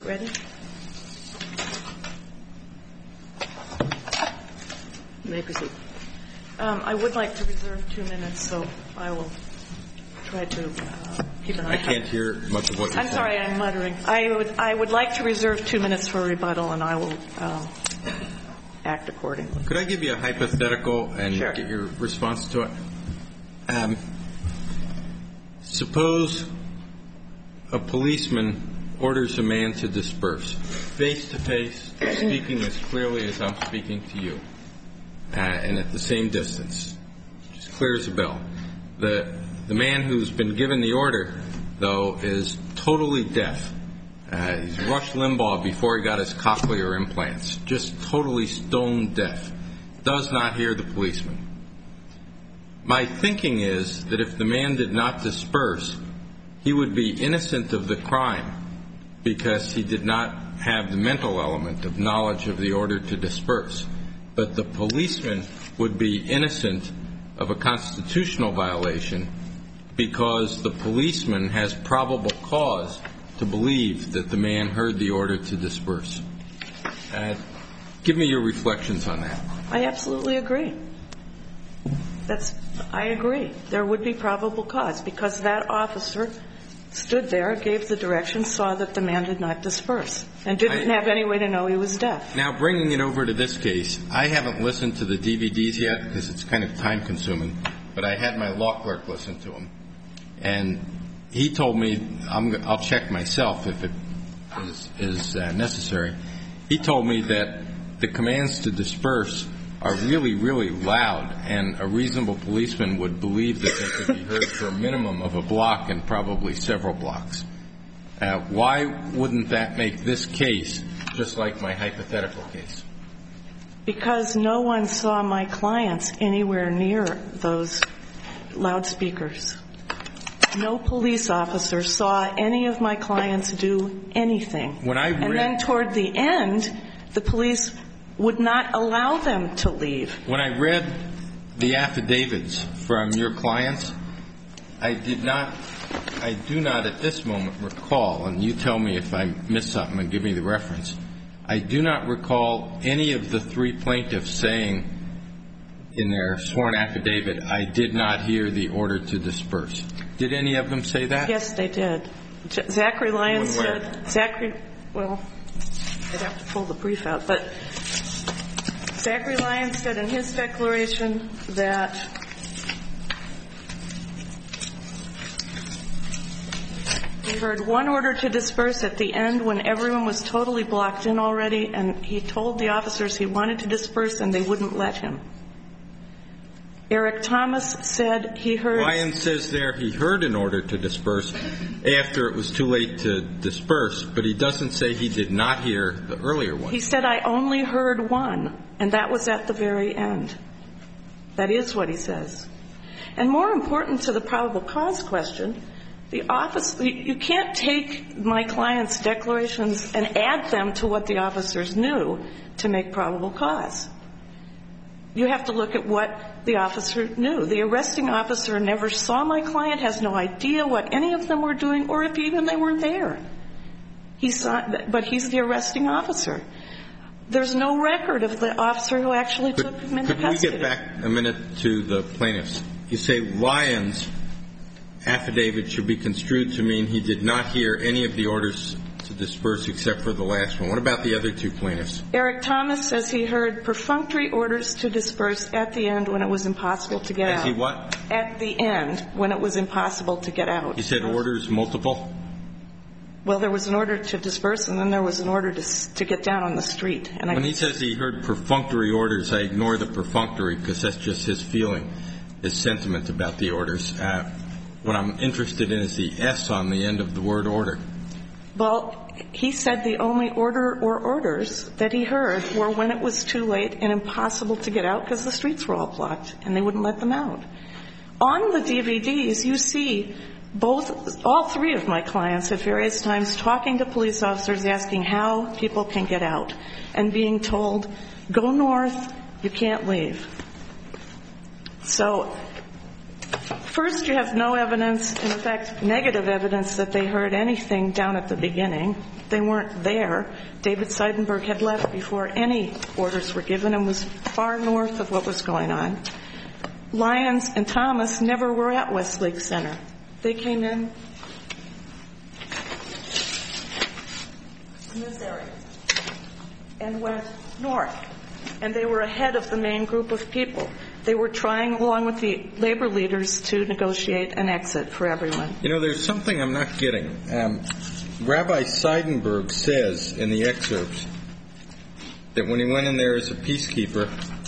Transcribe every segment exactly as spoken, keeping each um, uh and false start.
Ready? You may proceed. Um, I would like to reserve two minutes, so I will try to uh, keep an eye. I can't hear much of what you're saying. I'm sorry, I'm muttering. I would I would like to reserve two minutes for rebuttal, and I will um, act accordingly. Could I give you a hypothetical and Sure. get your response to it? Um, suppose a policeman orders a man to disperse, face-to-face, speaking as clearly as I'm speaking to you, uh, and at the same distance, just clear as a bell. The, the man who's been given the order, though, is totally deaf. Uh, he's Rush Limbaugh before he got his cochlear implants, just totally stone deaf, does not hear the policeman. My thinking is that if the man did not disperse, he would be innocent of the crime because he did not have the mental element of knowledge of the order to disperse. But the policeman would be innocent of a constitutional violation because the policeman has probable cause to believe that the man heard the order to disperse. Uh, give me your reflections on that. I absolutely agree. That's, I agree. There would be probable cause because that officer stood there, gave the direction, saw that the man did not disperse, and didn't I, have any way to know he was deaf. Now, bringing it over to this case, I haven't listened to the D V Ds yet because it's kind of time-consuming, but I had my law clerk listen to them. And he told me, I'm, I'll check myself if it is, is uh, necessary, he told me that the commands to disperse are really, really loud, and a reasonable policeman would believe that they could be heard for a minimum of a block and probably several blocks. Uh, why wouldn't that make this case just like my hypothetical case? Because no one saw my clients anywhere near those loudspeakers. No police officer saw any of my clients do anything. When I read, and then toward the end, the police would not allow them to leave. When I read the affidavits from your clients, I did not, I do not at this moment recall, and you tell me if I missed something and give me the reference, I do not recall any of the three plaintiffs saying in their sworn affidavit, I did not hear the order to disperse. Did any of them say that? Yes, they did. Zachary Lyons said, Zachary, well, I'd have to pull the brief out, but Zachary Lyons said in his declaration that he heard one order to disperse at the end when everyone was totally blocked in already, and he told the officers he wanted to disperse and they wouldn't let him. Eric Thomas said he heard... Lyons says there he heard an order to disperse after it was too late to disperse, but he doesn't say he did not hear the earlier one. He said, I only heard one, and that was at the very end. That is what he says. And more important to the probable cause question, the office, you can't take my client's declarations and add them to what the officers knew to make probable cause. You have to look at what the officer knew. The arresting officer never saw my client, has no idea what any of them were doing, or if even they were there. He saw, but he's the arresting officer. There's no record of the officer who actually could, took him into could custody. Could we get back a minute to the plaintiffs? You say Lyons' affidavit should be construed to mean he did not hear any of the orders to disperse except for the last one. What about the other two plaintiffs? Eric Thomas says he heard perfunctory orders to disperse at the end when it was impossible to get out. Has he what? At the end when it was impossible to get out. You said orders multiple? Well, there was an order to disperse, and then there was an order to to get down on the street. And when I, he says he heard perfunctory orders, I ignore the perfunctory because that's just his feeling, his sentiment about the orders. Uh, what I'm interested in is the S on the end of the word order. Well, he said the only order or orders that he heard were when it was too late and impossible to get out because the streets were all blocked and they wouldn't let them out. On the D V Ds, you see both, all three of my clients at various times talking to police officers asking how people can get out and being told, go north, you can't leave. So First, you have no evidence, in fact, negative evidence that they heard anything down at the beginning. They weren't there. David Seidenberg had left before any orders were given and was far north of what was going on. Lyons and Thomas never were at Westlake Center. They came in in this area and went north, and they were ahead of the main group of people. They were trying, along with the labor leaders, to negotiate an exit for everyone. You know, there's something I'm not getting. Um, Rabbi Seidenberg says in the excerpts that when he went in there as a peacekeeper,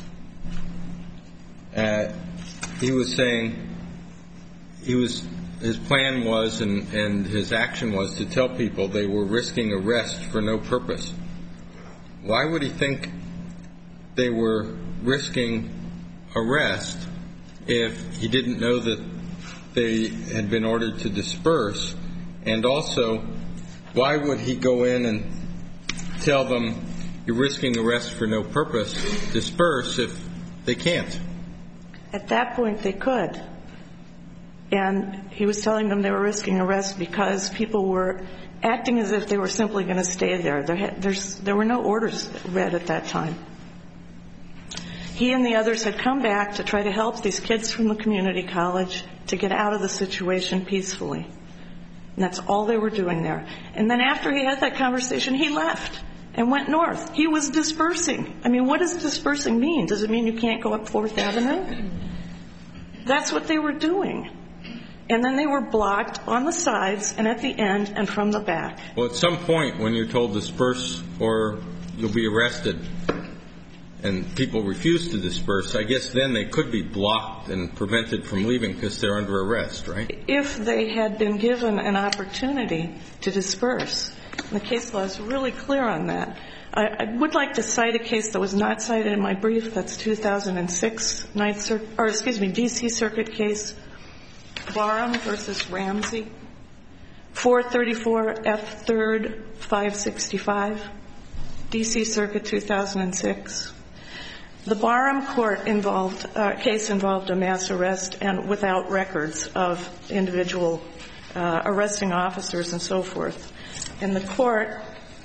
uh, he was saying he was his plan was and, and his action was to tell people they were risking arrest for no purpose. Why would he think they were risking arrest if he didn't know that they had been ordered to disperse? And also, why would he go in and tell them you're risking arrest for no purpose, disperse, if they can't? At that point, they could. And he was telling them they were risking arrest because people were acting as if they were simply going to stay there. There, had, there's, there were no orders read at that time. He and the others had come back to try to help these kids from the community college to get out of the situation peacefully. And that's all they were doing there. And then after he had that conversation, he left and went north. He was dispersing. I mean, what does dispersing mean? Does it mean you can't go up Fourth Avenue? That's what they were doing. And then they were blocked on the sides and at the end and from the back. Well, at some point when you're told disperse or you'll be arrested, and people refuse to disperse, I guess then they could be blocked and prevented from leaving because they're under arrest, right? If they had been given an opportunity to disperse. And the case law is really clear on that. I, I would like to cite a case that was not cited in my brief. That's two thousand six Ninth Circuit, or excuse me, D C Circuit case, Barham versus Ramsey, four thirty-four F third five sixty-five, D C Circuit two thousand six. The Barham court involved, uh, case involved a mass arrest and without records of individual uh, arresting officers and so forth. And the court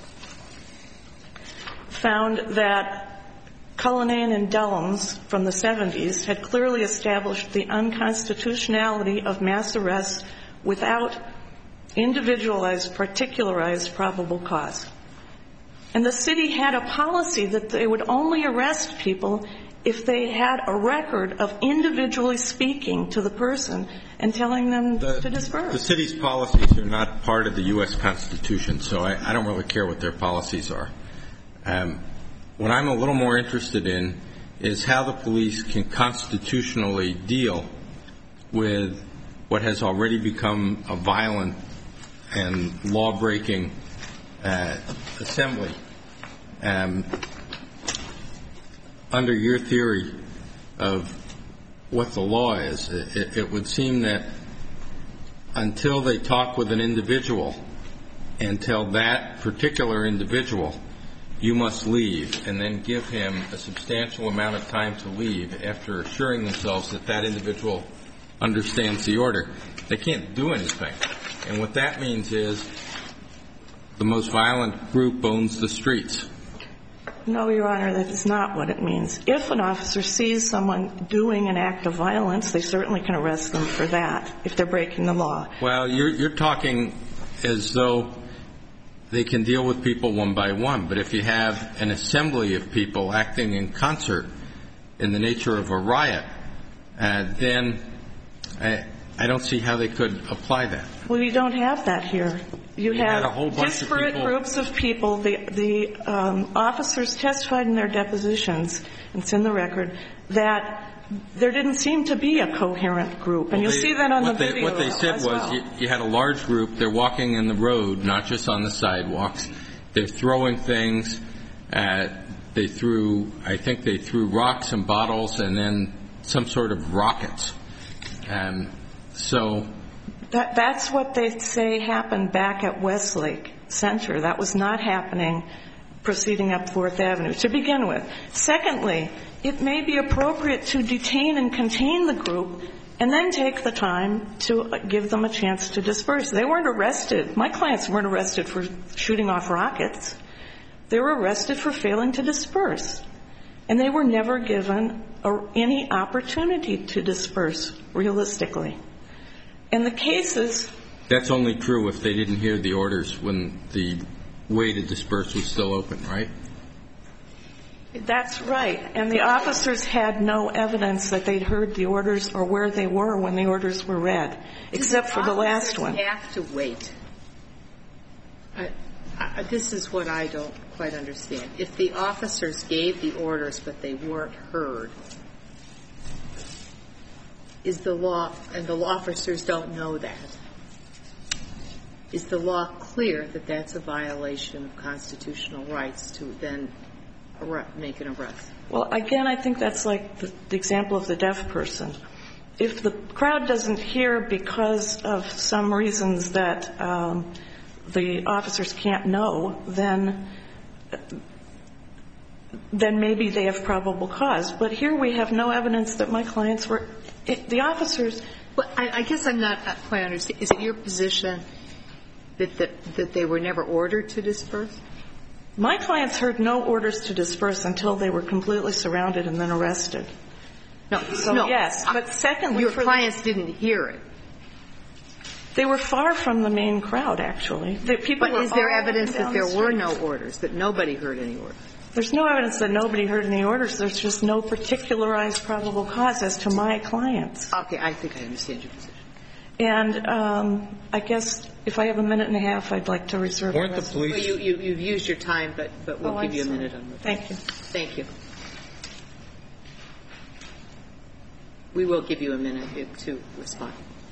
found that Cullinane and Dellums from the seventies had clearly established the unconstitutionality of mass arrests without individualized, particularized probable cause. And the city had a policy that they would only arrest people if they had a record of individually speaking to the person and telling them the, to disperse. The city's policies are not part of the U S Constitution, so I, I don't really care what their policies are. Um, what I'm a little more interested in is how the police can constitutionally deal with what has already become a violent and law-breaking uh, assembly. Um, under your theory of what the law is, it, it would seem that until they talk with an individual and tell that particular individual, you must leave, and then give him a substantial amount of time to leave after assuring themselves that that individual understands the order, they can't do anything. And what that means is the most violent group owns the streets. No, Your Honor, that is not what it means. If an officer sees someone doing an act of violence, they certainly can arrest them for that if they're breaking the law. Well, you're, you're talking as though they can deal with people one by one. But if you have an assembly of people acting in concert in the nature of a riot, uh, then I, I don't see how they could apply that. Well, you don't have that here. You, you have a whole bunch disparate of people. groups of people. The, the um, officers testified in their depositions, and it's in the record, that there didn't seem to be a coherent group. And well, you'll they, see that on the they, video. What they said as was well. you, you had a large group. They're walking in the road, not just on the sidewalks. They're throwing things. Uh, they threw, I think they threw rocks and bottles and then some sort of rockets. Um, so... That, that's what they say happened back at Westlake Center. That was not happening proceeding up Fourth Avenue, to begin with. Secondly, it may be appropriate to detain and contain the group and then take the time to give them a chance to disperse. They weren't arrested. My clients weren't arrested for shooting off rockets. They were arrested for failing to disperse. And they were never given a, any opportunity to disperse realistically. And the cases... That's only true if they didn't hear the orders when the way to disperse was still open, right? That's right. And the officers had no evidence that they'd heard the orders or where they were when the orders were read, except for the last one. They have to wait. I, I, this is what I don't quite understand. If the officers gave the orders but they weren't heard, is the law, and the officers don't know that, is the law clear that that's a violation of constitutional rights to then make an arrest? Well, again, I think that's like the, the example of the deaf person. If the crowd doesn't hear because of some reasons that um, the officers can't know, then then maybe they have probable cause. But here we have no evidence that my clients were it, the officers. Well, I, I guess I'm not quite understanding. Is it your position that, that that they were never ordered to disperse? My clients heard no orders to disperse until they were completely surrounded and then arrested. No, so no, yes. But secondly, your for clients the, didn't hear it. They were far from the main crowd, actually. The people but is there evidence that there the were no orders, that nobody heard any orders? There's no evidence that nobody heard any orders. There's just no particularized probable cause as to my clients. Okay, I think I understand your position. And um, I guess if I have a minute and a half, I'd like to reserve Weren't the the police? Well, you, you, you've used your time, but, but we'll oh, give I'm you a sorry. minute on that. Thank you. Thank you. We will give you a minute to respond.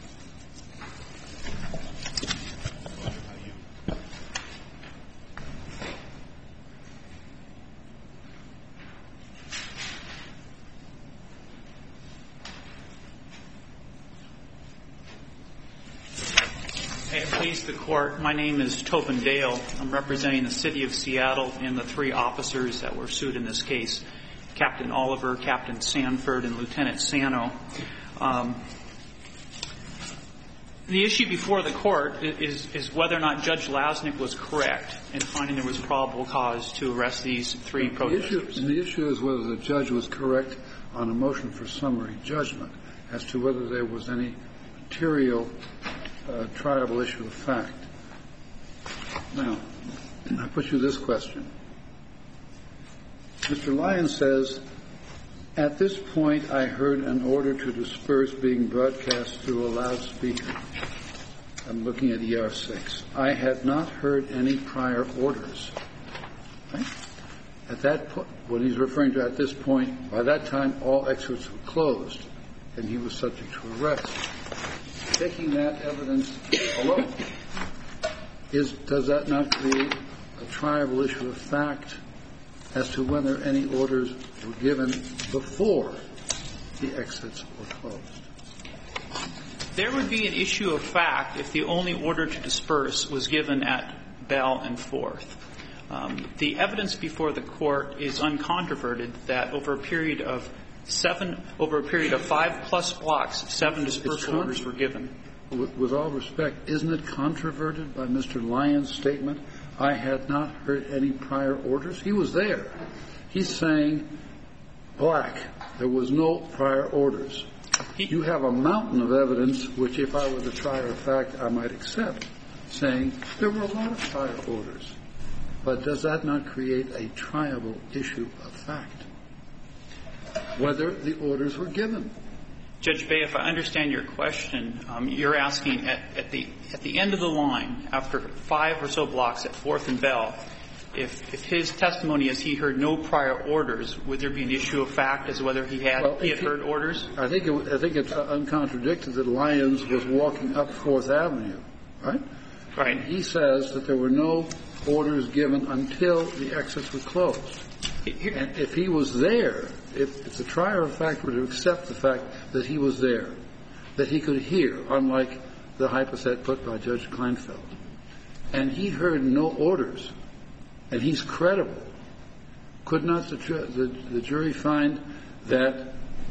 May it please the Court, my name is Tobin Dale. I'm representing the City of Seattle and the three officers that were sued in this case, Captain Oliver, Captain Sanford, and Lieutenant Sano. Um, the issue before the Court is, is whether or not Judge Lasnik was correct in finding there was probable cause to arrest these three the protesters. Issue, the issue is whether the judge was correct on a motion for summary judgment as to whether there was any material Uh, triable issue of fact. Now, I put you this question. Mister Lyon says, at this point I heard an order to disperse being broadcast through a loudspeaker. I'm looking at E R six. I had not heard any prior orders. Right? At that point, what he's referring to at this point, by that time all exits were closed and he was subject to arrest. Taking that evidence alone, is, does that not create a triable issue of fact as to whether any orders were given before the exits were closed? There would be an issue of fact if the only order to disperse was given at Bell and Fourth. Um, the evidence before the Court is uncontroverted that over a period of Seven, over a period of five plus blocks, seven dispersal con- orders were given. With, with all respect, isn't it controverted by Mister Lyon's statement, I had not heard any prior orders? He was there. He's saying, black, there was no prior orders. He, you have a mountain of evidence, which if I were the trier of fact, I might accept, saying there were a lot of prior orders. But does that not create a triable issue of fact? Whether the orders were given. Judge Bay, if I understand your question, um, you're asking at, at the at the end of the line, after five or so blocks at Fourth and Bell, if if his testimony is he heard no prior orders, would there be an issue of fact as to whether he had well, he had he, heard orders? I think it, I think it's uncontradicted that Lyons was walking up Fourth Avenue, right? Right. And he says that there were no orders given until the exits were closed. And if he was there, if, if the trier of fact were to accept the fact that he was there, that he could hear, unlike the hypothetical put by Judge Kleinfeld, and he heard no orders, and he's credible, could not the, the, the jury find that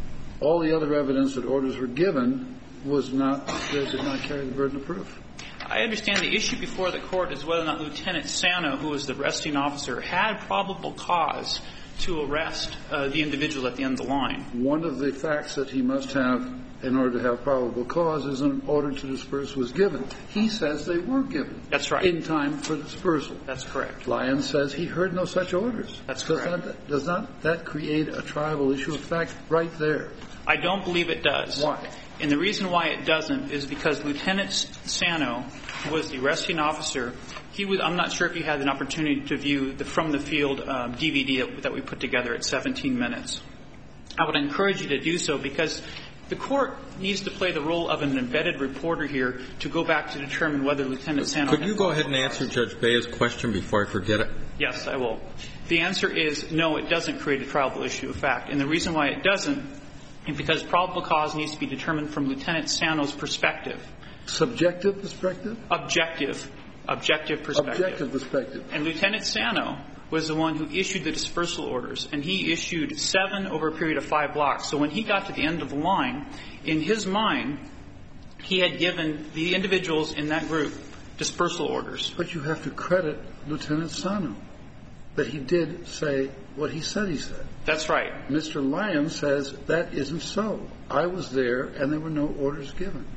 all the other evidence that orders were given was not, did not carry the burden of proof. I understand the issue before the court is whether or not Lieutenant Sano, who was the arresting officer, had probable cause to arrest uh, the individual at the end of the line. One of the facts that he must have in order to have probable cause is an order to disperse was given. He says they were given. That's right. In time for dispersal. That's correct. Lyons says he heard no such orders. That's does correct. Not, does not that create a triable issue of fact right there? I don't believe it does. Why? And the reason why it doesn't is because Lieutenant Sano was the arresting officer. He was, I'm not sure if you had an opportunity to view the From the Field um, D V D that, that we put together at seventeen minutes. I would encourage you to do so because the court needs to play the role of an embedded reporter here to go back to determine whether Lieutenant Sano... Could you go ahead and answer Judge Bea's question before I forget it? Yes, I will. The answer is no, it doesn't create a triable issue of fact. And the reason why it doesn't is because probable cause needs to be determined from Lieutenant Sano's perspective. Subjective perspective? Objective. Objective perspective. Objective perspective. And Lieutenant Sano was the one who issued the dispersal orders, and he issued seven over a period of five blocks. So when he got to the end of the line, in his mind, he had given the individuals in that group dispersal orders. But you have to credit Lieutenant Sano that he did say what he said he said. That's right. Mister Lyons says that isn't so. I was there, and there were no orders given.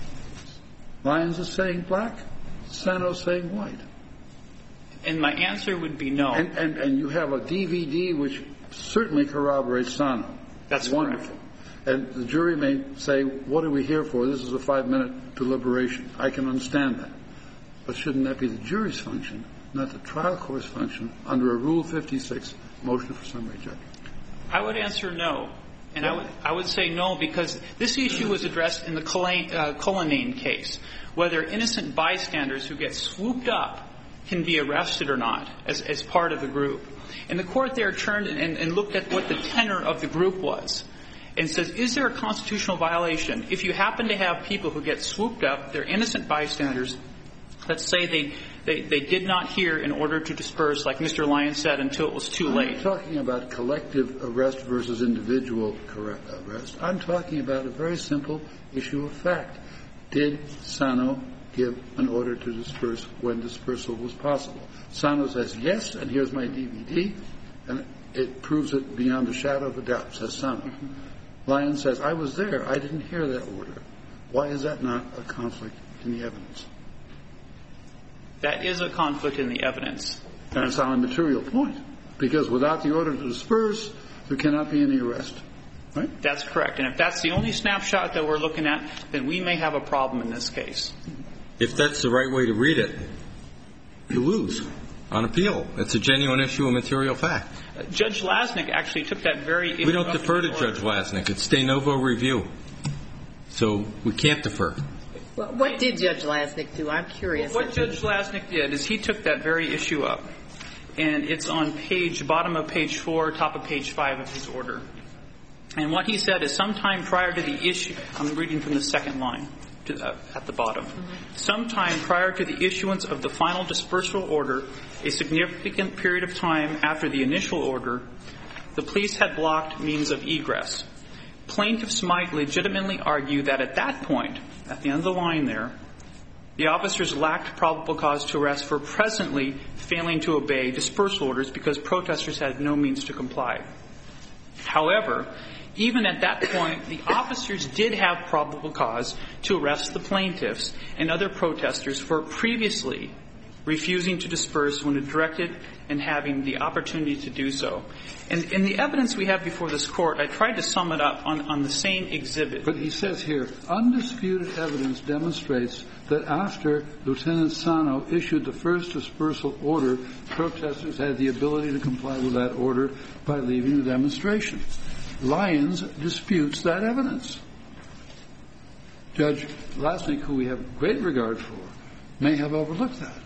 Lyons is saying black, Sano saying white. And my answer would be no. And, and, and you have a D V D which certainly corroborates Sano. That's wonderful. Correct. And the jury may say, what are we here for? This is a five-minute deliberation. I can understand that. But shouldn't that be the jury's function, not the trial court's function, under a Rule fifty-six motion for summary judgment? I would answer no. And I would, I would say no because this issue was addressed in the Cullinane case, whether innocent bystanders who get swooped up can be arrested or not as, as part of the group. And the court there turned and, and looked at what the tenor of the group was and says, is there a constitutional violation? If you happen to have people who get swooped up, they're innocent bystanders, let's say they, they, they did not hear in order to disperse, like Mister Lyons said, until it was too late. I'm not talking about collective arrest versus individual arrest. I'm talking about a very simple issue of fact. Did Sano give an order to disperse when dispersal was possible? Sano says yes, and here's my D V D, and it proves it beyond a shadow of a doubt, says Sano. Mm-hmm. Lyons says, I was there. I didn't hear that order. Why is that not a conflict in the evidence? That is a conflict in the evidence. And it's on a material point, because without the order to disperse, there cannot be any arrest. Right? That's correct. And if that's the only snapshot that we're looking at, then we may have a problem in this case. If that's the right way to read it, you lose on appeal. It's a genuine issue of material fact. Uh, Judge Lasnik actually took that very issue. We don't defer to Judge Lasnik. It's de novo review. So we can't defer. Well, what did Judge Lasnik do? I'm curious. Well, what Judge Lasnik did is he took that very issue up, and it's on page, bottom of page four, top of page five of his order. And what he said is sometime prior to the issue, I'm reading from the second line to, uh, at the bottom. Mm-hmm. Sometime prior to the issuance of the final dispersal order, a significant period of time after the initial order, the police had blocked means of egress. Plaintiffs might legitimately argue that at that point, at the end of the line there, the officers lacked probable cause to arrest for presently failing to obey dispersal orders because protesters had no means to comply. However, even at that point, the officers did have probable cause to arrest the plaintiffs and other protesters for previously refusing to disperse when directed and having the opportunity to do so. And in the evidence we have before this court, I tried to sum it up on, on the same exhibit. But he says here, undisputed evidence demonstrates that after Lieutenant Sano issued the first dispersal order, protesters had the ability to comply with that order by leaving the demonstration. Lyons disputes that evidence. Judge Lasnik, who we have great regard for, may have overlooked that.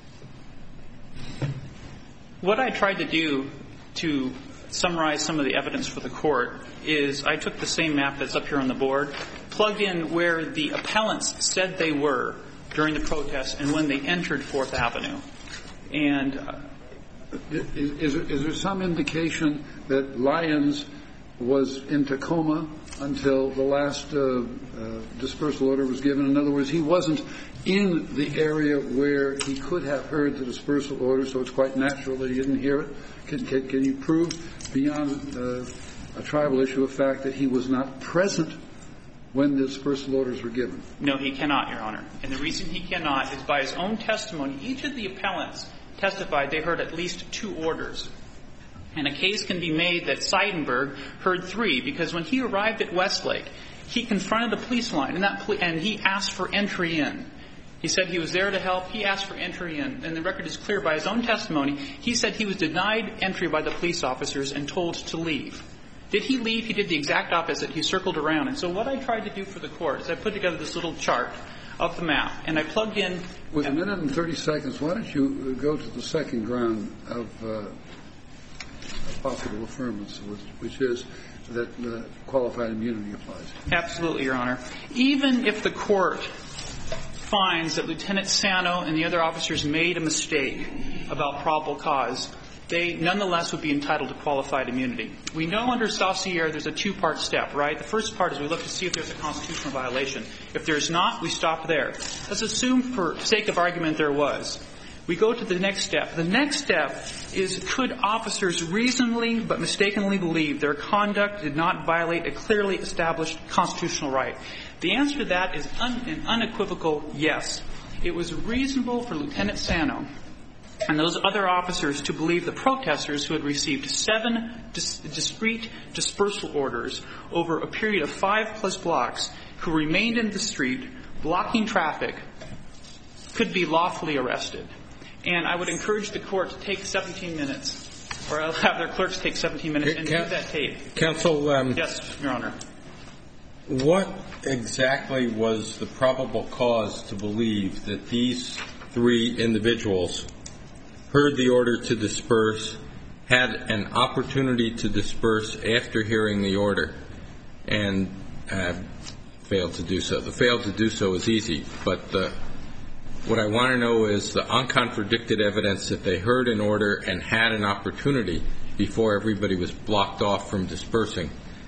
What I tried to do to summarize some of the evidence for the court is I took the same map that's up here on the board, plugged in where the appellants said they were during the protest and when they entered Fourth Avenue. And uh, is, is, there, is there some indication that Lyons was in Tacoma until the last uh, uh, dispersal order was given. In other words, he wasn't in the area where he could have heard the dispersal order, so it's quite natural that he didn't hear it. Can, can, can you prove beyond uh, a tribal issue of fact that he was not present when the dispersal orders were given? No, he cannot, Your Honor. And the reason he cannot is by his own testimony. Each of the appellants testified they heard at least two orders. And a case can be made that Seidenberg heard three, because when he arrived at Westlake, he confronted the police line, and, that poli- and he asked for entry in. He said he was there to help. He asked for entry in. And the record is clear by his own testimony. He said he was denied entry by the police officers and told to leave. Did he leave? He did the exact opposite. He circled around. And so what I tried to do for the court is I put together this little chart of the map, and I plugged in. With a minute and thirty seconds, why don't you go to the second ground of uh, possible affirmance, which, which is that uh, qualified immunity applies? Absolutely, Your Honor. Even if the court finds that Lieutenant Sano and the other officers made a mistake about probable cause, they nonetheless would be entitled to qualified immunity. We know under Saussure there's a two-part step, right? The first part is we look to see if there's a constitutional violation. If there's not, we stop there. Let's assume for sake of argument there was. We go to the next step. The next step is, could officers reasonably but mistakenly believe their conduct did not violate a clearly established constitutional right? The answer to that is un- an unequivocal yes. It was reasonable for Lieutenant Sano and those other officers to believe the protesters who had received seven dis- discrete dispersal orders over a period of five-plus blocks, who remained in the street, blocking traffic, could be lawfully arrested. And I would encourage the court to take seventeen minutes, or I'll have their clerks take seventeen minutes and Can, do that tape. Counsel, um, yes, Your Honor. What exactly was the probable cause to believe that these three individuals heard the order to disperse, had an opportunity to disperse after hearing the order, and uh, failed to do so? The failed to do so is easy, but the What I want to know is the uncontradicted evidence that they heard an order and had an opportunity before everybody was blocked off from dispersing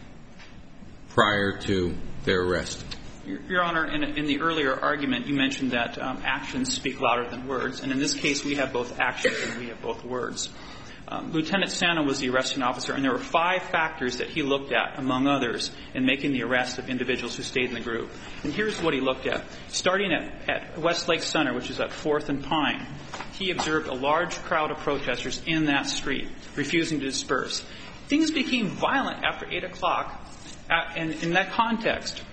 prior to their arrest. Your, Your Honor, in, in the earlier argument, you mentioned that um, actions speak louder than words. And in this case, we have both actions and we have both words. Um, Lieutenant Sano was the arresting officer, and there were five factors that he looked at, among others, in making the arrest of individuals who stayed in the group. And here's what he looked at. Starting at, at Westlake Center, which is at fourth and Pine, he observed a large crowd of protesters in that street, refusing to disperse. Things became violent after eight o'clock, uh, and in that context,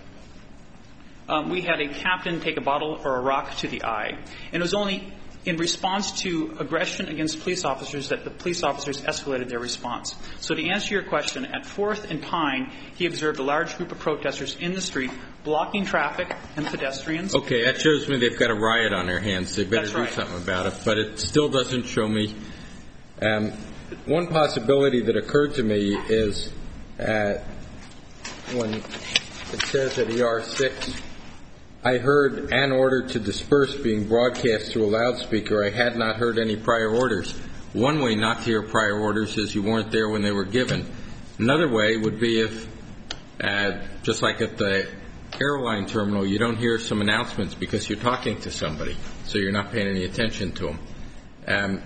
um, we had a captain take a bottle or a rock to the eye. And it was only in response to aggression against police officers that the police officers escalated their response. So to answer your question, at fourth and Pine, he observed a large group of protesters in the street blocking traffic and pedestrians. Okay, that shows me they've got a riot on their hands. They better That's do right. something about it. But it still doesn't show me. Um, one possibility that occurred to me is uh, when it says at E R six, I heard an order to disperse being broadcast through a loudspeaker. I had not heard any prior orders. One way not to hear prior orders is you weren't there when they were given. Another way would be if, uh, just like at the airline terminal, you don't hear some announcements because you're talking to somebody, so you're not paying any attention to them. Um,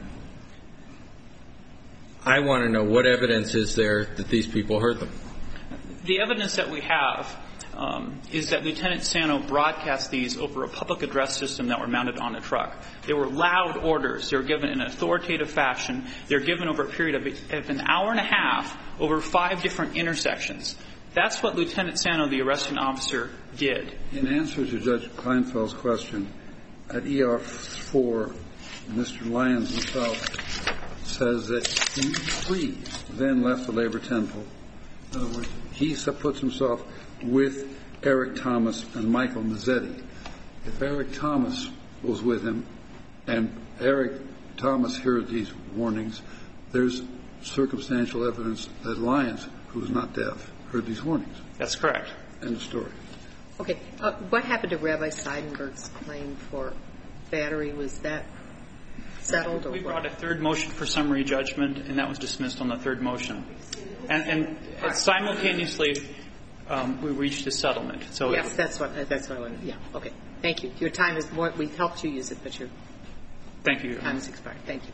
I want to know what evidence is there that these people heard them. The evidence that we have Um, is that Lieutenant Sano broadcast these over a public address system that were mounted on a truck. They were loud orders. They were given in an authoritative fashion. They were given over a period of, of an hour and a half over five different intersections. That's what Lieutenant Sano, the arresting officer, did. In answer to Judge Kleinfeld's question, at E R four, Mister Lyons himself says that he three then left the Labor Temple. In other words, he puts himself with Eric Thomas and Michael Mazzetti. If Eric Thomas was with him and Eric Thomas heard these warnings, there's circumstantial evidence that Lyons, who is not deaf, heard these warnings. That's correct. End of story. Okay. Uh, what happened to Rabbi Seidenberg's claim for battery? Was that settled? Or we what? brought a third motion for summary judgment, and that was dismissed on the third motion. And, and simultaneously, um, we reached a settlement. So yes, that's what that's what I wanted. Yeah. Okay. Thank you. Your time is more. We helped you use it, but your thank you. Your time has expired. Thank you.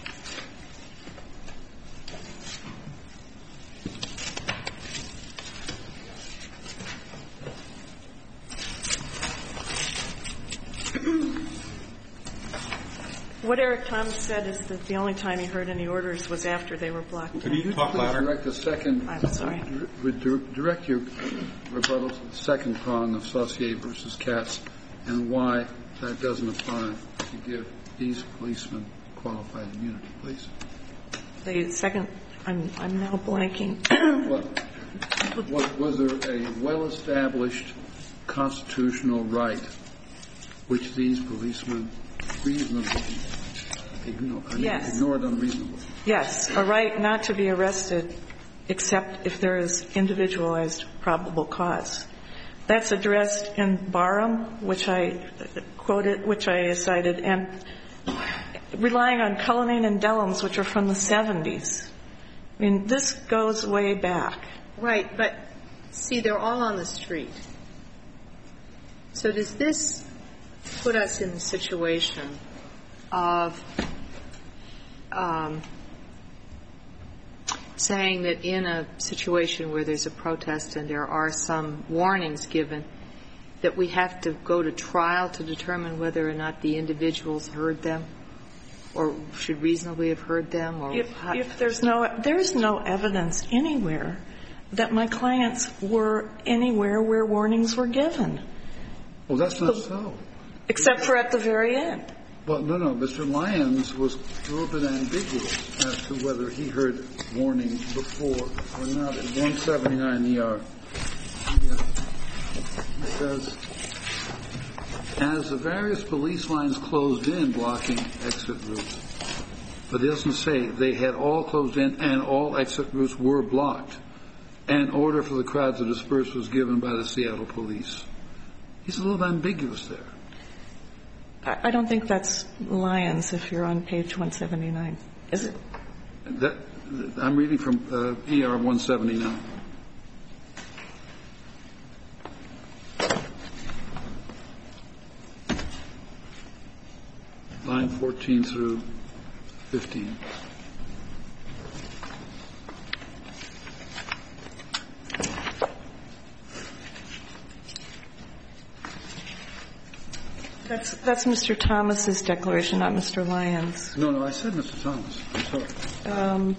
What Eric Thomas said is that the only time he heard any orders was after they were blocked. Could you talk louder? Direct the second. I'm sorry. Direct your rebuttal to the second prong of Saucier versus Katz, and why that doesn't apply to give these policemen qualified immunity, please. The second, I'm I'm now blanking. Well, was, was there a well-established constitutional right which these policemen reasonably ignore, yes. ignored unreasonably? Yes, a right not to be arrested except if there is individualized probable cause. That's addressed in Barham, which I quoted, which I cited, and relying on Cullinane and Dellums, which are from the seventies. I mean, this goes way back. Right, but see, they're all on the street. So does this put us in the situation of um, saying that in a situation where there's a protest and there are some warnings given, that we have to go to trial to determine whether or not the individuals heard them or should reasonably have heard them? Or if, if there's no there's no evidence anywhere that my clients were anywhere where warnings were given. Well, that's not so. Except for at the very end. Well, no, no. Mister Lyons was a little bit ambiguous as to whether he heard warnings before or not. At one seventy-nine E R, he, uh, he says, as the various police lines closed in blocking exit routes, but it doesn't say they had all closed in and all exit routes were blocked. An order for the crowd to disperse was given by the Seattle police. He's a little ambiguous there. I don't think that's Lyons if you're on page one seventy-nine. Is it? That, I'm reading from uh, E R one seventy-nine. Line fourteen through fifteen. That's, that's Mister Thomas's declaration, not Mister Lyons. No, no, I said Mister Thomas. I'm sorry. Um,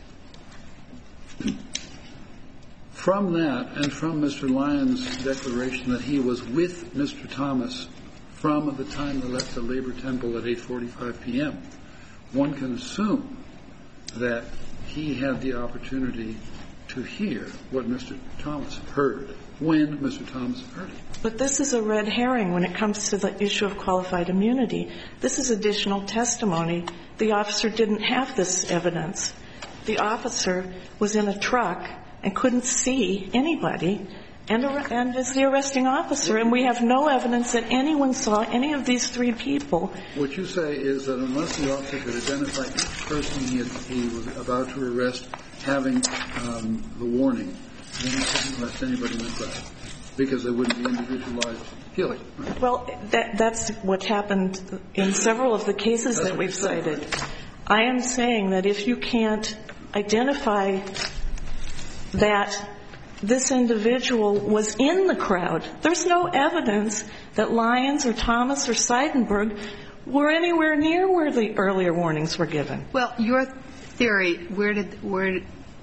from that and from Mister Lyons' declaration that he was with Mister Thomas from the time they left the Labor Temple at eight forty-five p.m., one can assume that he had the opportunity to hear what Mister Thomas heard when Mister Thomas heard it. But this is a red herring when it comes to the issue of qualified immunity. This is additional testimony. The officer didn't have this evidence. The officer was in a truck and couldn't see anybody and, and is the arresting officer, and we have no evidence that anyone saw any of these three people. What you say is that unless the officer could identify each person he, had, he was about to arrest having um, the warning, then he couldn't arrest anybody in the crowd because there wouldn't be individualized killing. Right? Well, that, that's what happened in several of the cases that's that we've saying, cited. right? I am saying that if you can't identify that this individual was in the crowd, there's no evidence that Lyons or Thomas or Seidenberg were anywhere near where the earlier warnings were given. Well, your theory, where did where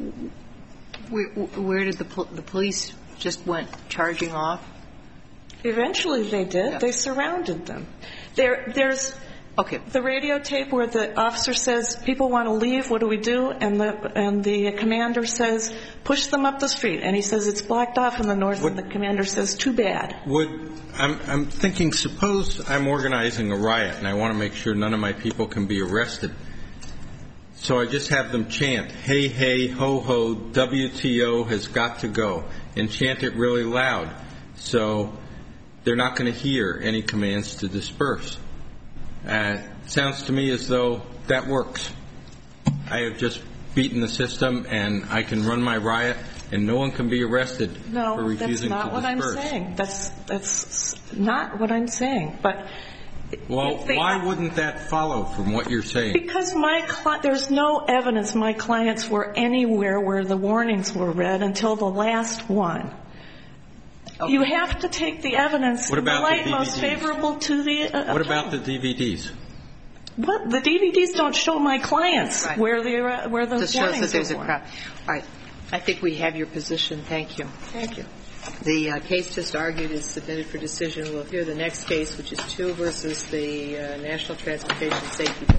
where, where did the the police just went charging off? Eventually they did. Yeah. They surrounded them. There, there's okay. the radio tape where the officer says, people want to leave, what do we do? And the and the commander says, push them up the street. And he says it's blocked off in the north, would, and the commander says, too bad. Would I'm, I'm thinking, suppose I'm organizing a riot and I want to make sure none of my people can be arrested. So I just have them chant, hey, hey, ho, ho, W T O has got to go, and chant it really loud. So they're not going to hear any commands to disperse. Uh, sounds to me as though that works. I have just beating the system and I can run my riot and no one can be arrested no, for refusing to disperse. No, that's not what I'm saying. That's, that's not what I'm saying. But well, they, why wouldn't that follow from what you're saying? Because my cli- there's no evidence my clients were anywhere where the warnings were read until the last one. Okay. You have to take the evidence in the light the most favorable to the uh, What about the D V Ds? What? The D V Ds don't show my clients right. where the uh, where the Just warnings shows that there's are. a crowd. All right. I think we have your position. Thank you. Thank you. The uh, case just argued is submitted for decision. We'll hear the next case, which is two versus the uh, National Transportation Safety Board.